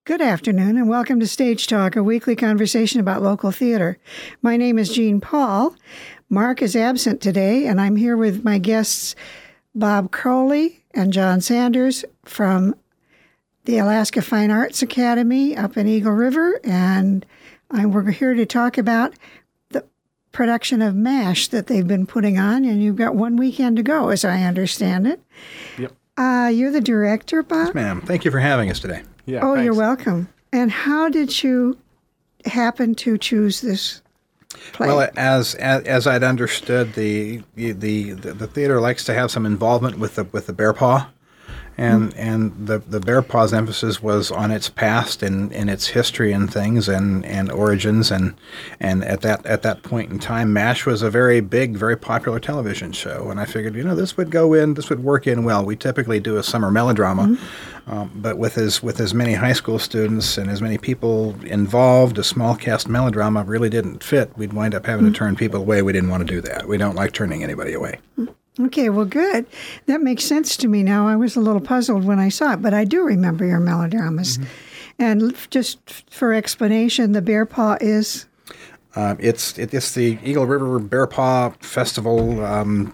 Good afternoon and welcome to Stage Talk, a weekly conversation about local theater. My name is Jean Paul. Mark is absent today, and I'm here with my guests, Bob Crowley and John Sanders from the Alaska Fine Arts Academy up in Eagle River, and we're here to talk about the production of MASH that they've been putting on, and you've got one weekend to go, as I understand it. Yep. You're the director, Bob? Yes, ma'am. Thank you for having us today. Yeah, oh, thanks. You're welcome. And how did you happen to choose this play? Well, as I'd understood, the theater likes to have some involvement with the Bear Paw, and the Bear Paw's emphasis was on its past and its history and things and origins, and at that point in time, MASH was a very big, very popular television show, and I figured, this would work in well. We typically do a summer melodrama. But with as many high school students and as many people involved, a small cast melodrama really didn't fit. We'd wind up having to turn people away. We didn't want to do that. We don't like turning anybody away. Okay, well, good. That makes sense to me now. I was a little puzzled when I saw it, but I do remember your melodramas. And just for explanation, the Bear Paw is... It's the Eagle River Bear Paw Festival. I'm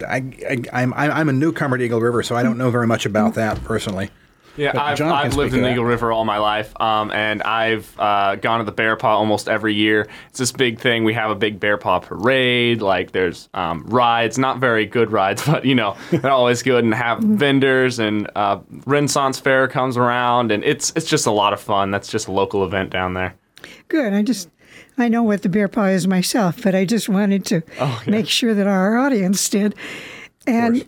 a newcomer to Eagle River, so I don't know very much about that personally. Yeah, I've lived in Eagle River all my life, and I've gone to the Bear Paw almost every year. It's this big thing. We have a big Bear Paw parade. Like, there's rides, not very good rides, but, they're always good, and have vendors, and Renaissance Fair comes around, and it's just a lot of fun. That's just a local event down there. Good. I know what the Bear Paw is myself, but I just wanted to make sure that our audience did. And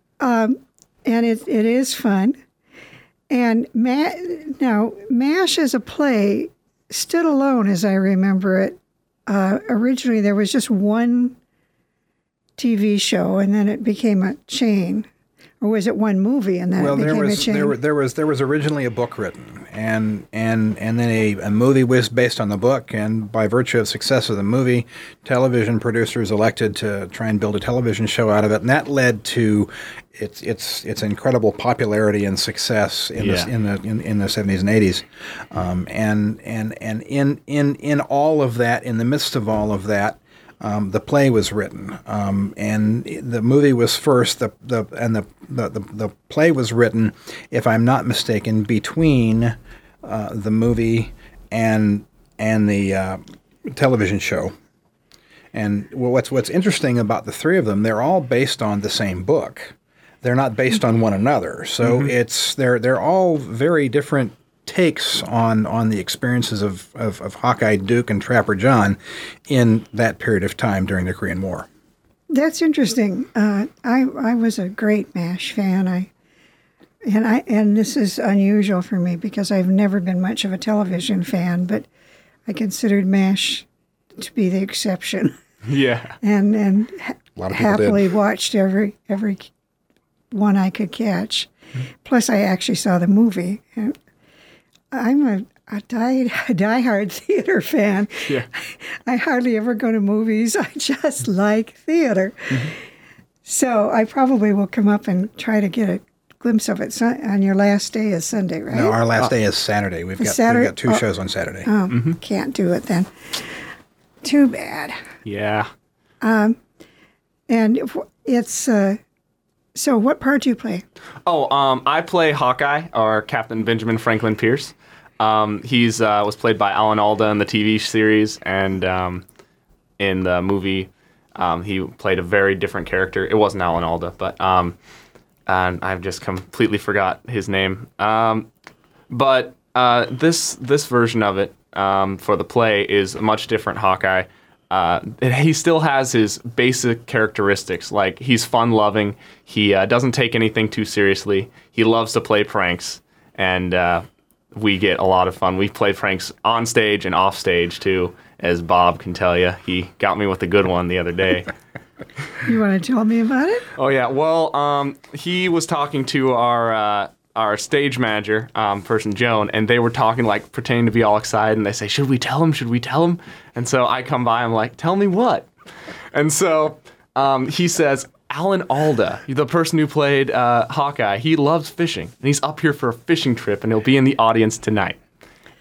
it is fun. And now, MASH as a play stood alone, as I remember it. Originally, there was just one TV show, and then it became a chain. Or was it one movie, and then it became a chain? There was originally a book written, and then a movie was based on the book. And by virtue of success of the movie, television producers elected to try and build a television show out of it, and that led to its incredible popularity and success in the 70s and 80s, and in all of that, in the midst of all of that, the play was written, and the movie was first. The play was written, if I'm not mistaken, between the movie and the television show. And what's interesting about the three of them, they're all based on the same book. They're not based on one another. So they're all very different takes on the experiences of Hawkeye Duke and Trapper John in that period of time during the Korean War. That's interesting. I was a great MASH fan. And this is unusual for me because I've never been much of a television fan, but I considered MASH to be the exception. Yeah. And happily did. Watched every one I could catch. Plus, I actually saw the movie. I'm a diehard theater fan. Yeah. I hardly ever go to movies. I just like theater. So I probably will come up and try to get a glimpse of it. On your last day is Sunday, right? No, our last day is Saturday. We've got two shows on Saturday. Oh, can't do it then. Too bad. Yeah. And it's... So what part do you play? I play Hawkeye, or Captain Benjamin Franklin Pierce. He's was played by Alan Alda in the TV series, and in the movie, he played a very different character. It wasn't Alan Alda, but and I've just completely forgot his name. But this version of it for the play is a much different Hawkeye. He still has his basic characteristics, like he's fun-loving, he doesn't take anything too seriously, he loves to play pranks, and we get a lot of fun. We play pranks on stage and off stage, too, as Bob can tell you. He got me with a good one the other day. You want to tell me about it? Oh, yeah. Well, he was talking to our stage manager, person Joan, and they were talking, like, pretending to be all excited, and they say, should we tell him? Should we tell him? And so I come by, I'm like, tell me what? And so he says, Alan Alda, the person who played Hawkeye, he loves fishing, and he's up here for a fishing trip, and he'll be in the audience tonight.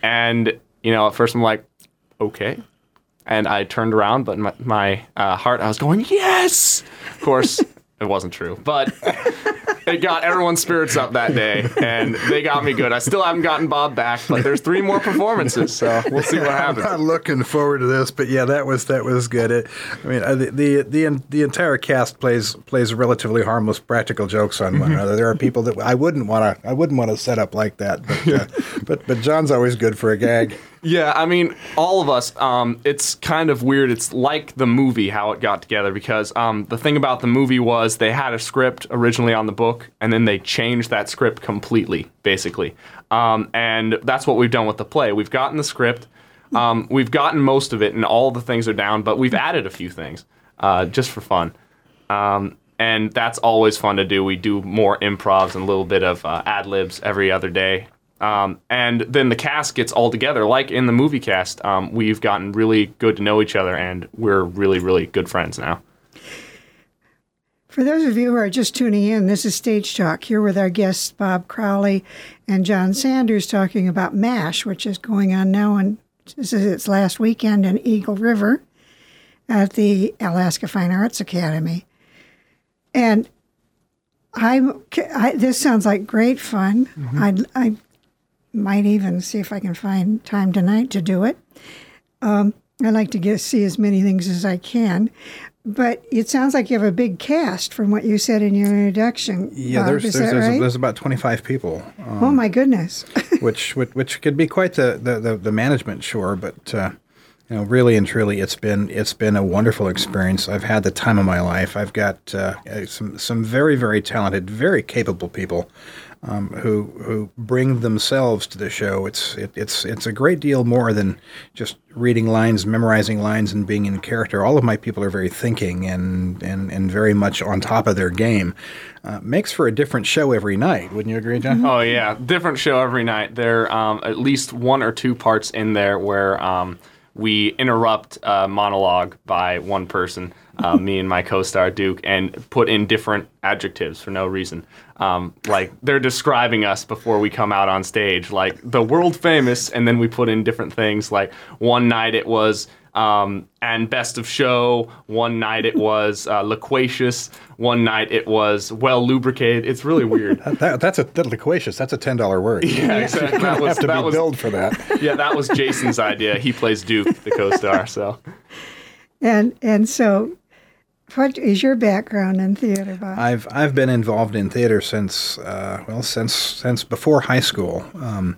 And, at first I'm like, okay. And I turned around, but in my heart, I was going, yes! Of course, it wasn't true. But it got everyone's spirits up that day, and they got me good. I still haven't gotten Bob back, but there's 3 more performances, so we'll see what happens. I'm not looking forward to this, but yeah, that was good. The entire cast plays relatively harmless practical jokes on one another. There are people that I wouldn't want to set up like that, but John's always good for a gag. Yeah, I mean, all of us, it's kind of weird. It's like the movie, how it got together, because the thing about the movie was they had a script originally on the book, and then they changed that script completely, basically. And that's what we've done with the play. We've gotten the script, we've gotten most of it, and all the things are down, but we've added a few things, just for fun. And that's always fun to do. We do more improvs and a little bit of ad-libs every other day. And then the cast gets all together. Like in the movie cast, we've gotten really good to know each other, and we're really, really good friends now. For those of you who are just tuning in, this is Stage Talk, here with our guests Bob Crowley and John Sanders talking about MASH, which is going on now, and this is its last weekend in Eagle River at the Alaska Fine Arts Academy. And this sounds like great fun. Mm-hmm. I might even see if I can find time tonight to do it. I like to see as many things as I can. But it sounds like you have a big cast from what you said in your introduction. Yeah, Bob, there's about 25 people. Oh my goodness! which could be quite the management, sure, but really and truly, it's been a wonderful experience. I've had the time of my life. I've got some very, very talented, very capable people who bring themselves to the show. It's a great deal more than just reading lines, memorizing lines, and being in character. All of my people are very thinking and very much on top of their game. Makes for a different show every night. Wouldn't you agree, John? Oh yeah, different show every night. There at least 1 or 2 parts in there where we interrupt a monologue by one person, me and my co-star Duke, and put in different adjectives for no reason. Like they're describing us before we come out on stage, like the world famous, and then we put in different things. Like one night it was and best of show. One night it was loquacious. One night it was well lubricated. It's really weird. That's loquacious. That's a $10 word. Yeah, exactly. Have to be billed for that. Yeah, that was Jason's idea. He plays Duke, the co-star. So, and so, what is your background in theater, Bob? I've been involved in theater since before high school.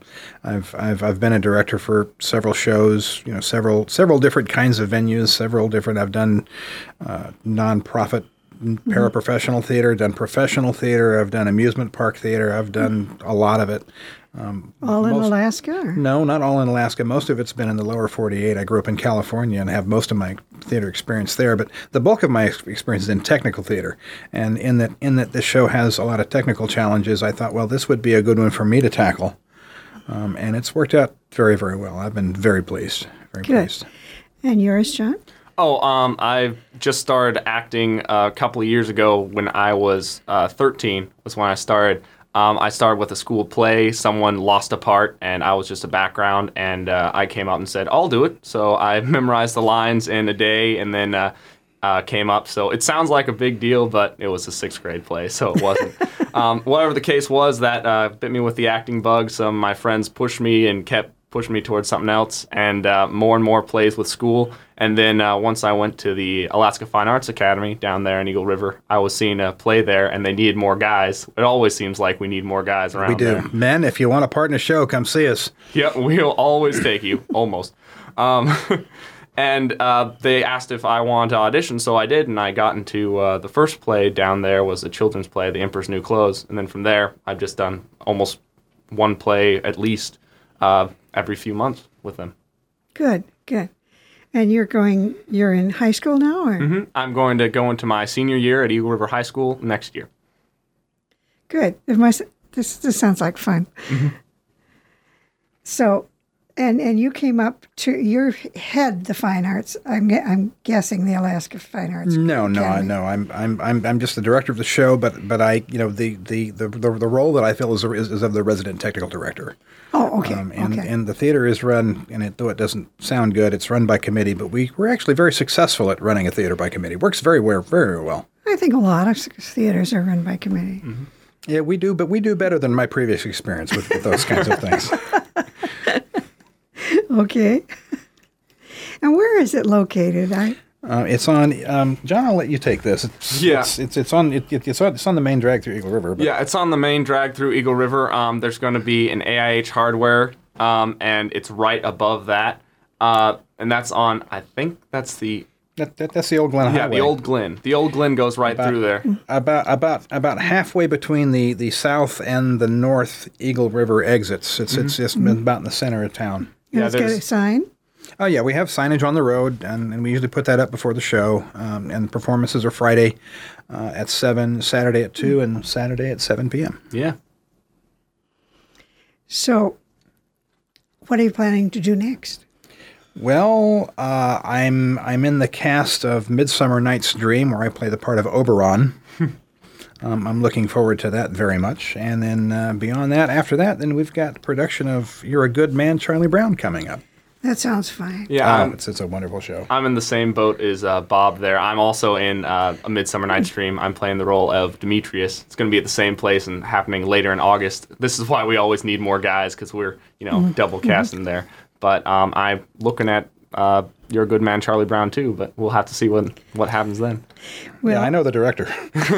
I've been a director for several shows, several different kinds of venues, I've done nonprofit paraprofessional theater, done professional theater, I've done amusement park theater, I've done a lot of it. All in Alaska? Or? No, not all in Alaska. Most of it's been in the lower 48. I grew up in California and have most of my theater experience there. But the bulk of my experience is in technical theater. And in that this show has a lot of technical challenges, I thought, well, this would be a good one for me to tackle. And it's worked out very, very well. I've been very pleased. Very pleased. And yours, John? Oh, I just started acting a couple of years ago when I was 13 was when I started. I started with a school play. Someone lost a part, and I was just a background, and I came up and said, I'll do it. So I memorized the lines in a day and then came up. So it sounds like a big deal, but it was a 6th grade play, so it wasn't. Whatever the case was, that bit me with the acting bug. Some of my friends pushed me and kept pushing me towards something else, and more and more plays with school. And then once I went to the Alaska Fine Arts Academy down there in Eagle River, I was seeing a play there, and they needed more guys. It always seems like we need more guys around. We do. There. Men, if you want a part in a show, come see us. Yeah, we'll always take you, almost. And they asked if I wanted to audition, so I did, and I got into the first play down there was a children's play, The Emperor's New Clothes. And then from there, I've just done almost one play at least every few months with them. Good. And you're in high school now? Or? Mm-hmm. I'm going to go into my senior year at Eagle River High School next year. Good. This sounds like fun. Mm-hmm. So And you came up to your head the Fine Arts. I'm guessing the Alaska Fine Arts. No. I'm just the director of the show, but I the role that I fill is of the resident technical director. Oh, okay. And the theater is run, and though it doesn't sound good, it's run by committee. But we're actually very successful at running a theater by committee. Works very well. I think a lot of theaters are run by committee. Mm-hmm. Yeah, we do, but we do better than my previous experience with those kinds of things. Okay. And where is it located? It's on. John, I'll let you take this. It's on the main drag through Eagle River. Yeah, it's on the main drag through Eagle River. There's going to be an AIH Hardware, and it's right above that. And that's on. I think that's the. That's the Old Glen Highway. Yeah, the Old Glen. The Old Glen goes right through there. About halfway between the south and the north Eagle River exits. It's just about in the center of town. And it's got a sign? Oh, yeah. We have signage on the road, and we usually put that up before the show. And performances are Friday at 7, Saturday at 2, and Saturday at 7 p.m. Yeah. So, what are you planning to do next? Well, I'm in the cast of Midsummer Night's Dream, where I play the part of Oberon. I'm looking forward to that very much. And then beyond that, after that, then we've got production of You're a Good Man, Charlie Brown coming up. That sounds fine. Yeah, it's a wonderful show. I'm in the same boat as Bob there. I'm also in A Midsummer Night's Dream. I'm playing the role of Demetrius. It's going to be at the same place and happening later in August. This is why we always need more guys, because we're double casting there. But I'm looking at You're a Good Man, Charlie Brown too. But we'll have to see what happens then. Well, I know the director.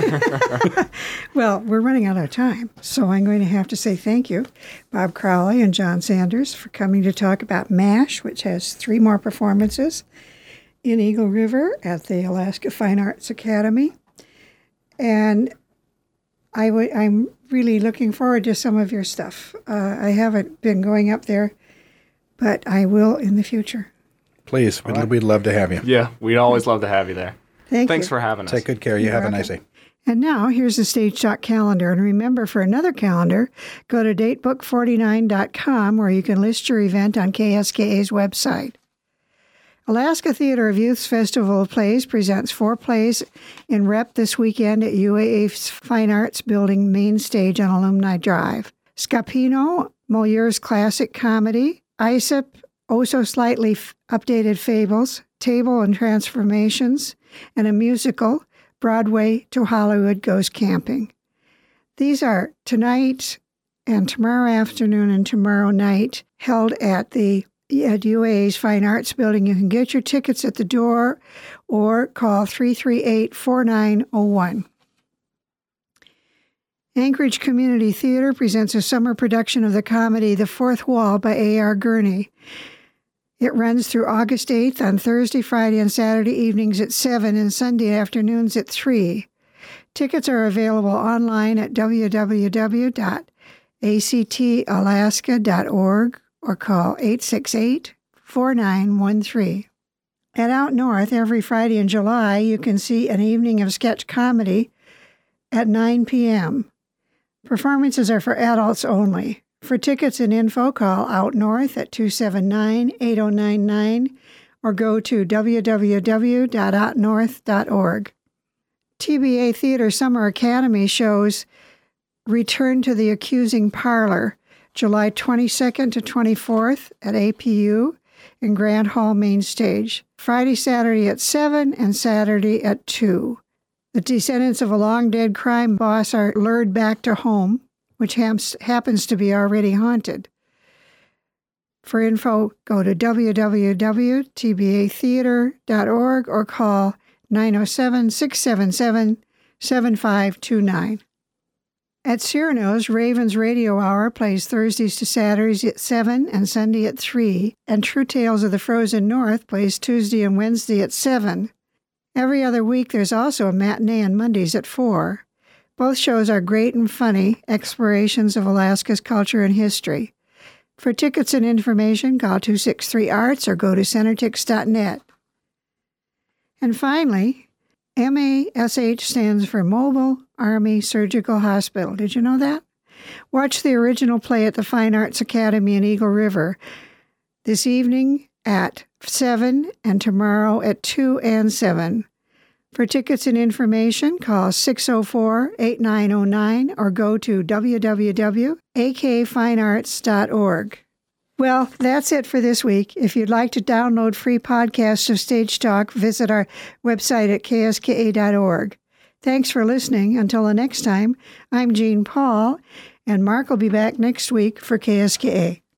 Well, we're running out of time, so I'm going to have to say thank you, Bob Crowley and John Sanders, for coming to talk about MASH, which has 3 more performances in Eagle River at the Alaska Fine Arts Academy. And I'm really looking forward to some of your stuff. I haven't been going up there, but I will in the future. Please, we'd love to have you. Yeah, we'd always love to have you there. Thanks for having us. Take good care. You have a nice day. And now, here's the Stage Talk calendar. And remember, for another calendar, go to datebook49.com, where you can list your event on KSKA's website. Alaska Theater of Youth's Festival of Plays presents 4 plays in rep this weekend at UAA's Fine Arts Building main stage on Alumni Drive. Scapino, Moliere's classic comedy, Aesop, Oh So Slightly Updated Fables, Table and Transformations, and a musical, Broadway to Hollywood Goes Camping. These are tonight and tomorrow afternoon and tomorrow night, held at UAA's Fine Arts Building. You can get your tickets at the door or call 338-4901. Anchorage Community Theater presents a summer production of the comedy The Fourth Wall by A.R. Gurney. It runs through August 8th on Thursday, Friday, and Saturday evenings at 7 and Sunday afternoons at 3. Tickets are available online at www.actalaska.org or call 868-4913. At Out North, every Friday in July, you can see an evening of sketch comedy at 9 p.m. Performances are for adults only. For tickets and info, call Out North at 279-8099 or go to www.outnorth.org. TBA Theater Summer Academy shows Return to the Accusing Parlor, July 22nd to 24th at APU in Grand Hall Main Stage. Friday, Saturday at 7 and Saturday at 2. The descendants of a long-dead crime boss are lured back to home, which happens to be already haunted. For info, go to www.tbatheater.org or call 907-677-7529. At Cyrano's, Ravens Radio Hour plays Thursdays to Saturdays at 7 and Sunday at 3, and True Tales of the Frozen North plays Tuesday and Wednesday at 7. Every other week, there's also a matinee on Mondays at 4. Both shows are great and funny explorations of Alaska's culture and history. For tickets and information, call 263-ARTS or go to centertix.net. And finally, MASH stands for Mobile Army Surgical Hospital. Did you know that? Watch the original play at the Fine Arts Academy in Eagle River. this evening at 7 and tomorrow at 2 and 7. For tickets and information, call 604-8909 or go to www.akfinearts.org. Well, that's it for this week. If you'd like to download free podcasts of Stage Talk, visit our website at kska.org. Thanks for listening. Until the next time, I'm Jean Paul, and Mark will be back next week for KSKA.